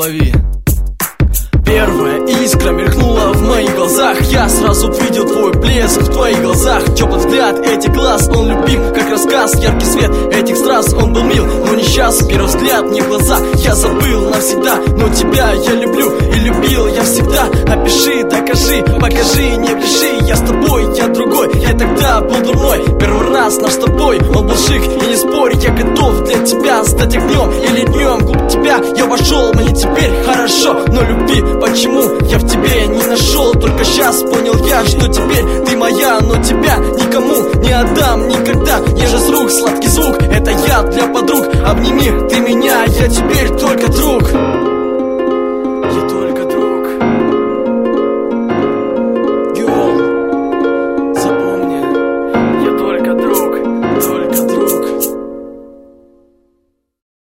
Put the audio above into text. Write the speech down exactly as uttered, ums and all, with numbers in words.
лови. Первая искра мелькнула в моих глазах. Я сразу видел твой блеск в твоих глазах. Теплый взгляд этих глаз, он любим, как рассказ. Яркий свет этих страз, он был мил, но не сейчас. Первый взгляд мне в глаза, я забыл навсегда. Но тебя я люблю и любил я всегда. Опиши, докажи, покажи, не бреши. Я с тобой, я другой, я тогда был дурной. Первый раз наш с тобой, он был шик, и не спорь. Я готов для тебя стать огнем или днем. Глубь тебя я вошел, мне теперь хорошо. Но любви почему я в тебе не нашел? Только сейчас понял я, что теперь ты моя. Но тебя никому не отдам никогда. Нежность рук, сладкий звук, это я для подруг. Обними ты меня, я теперь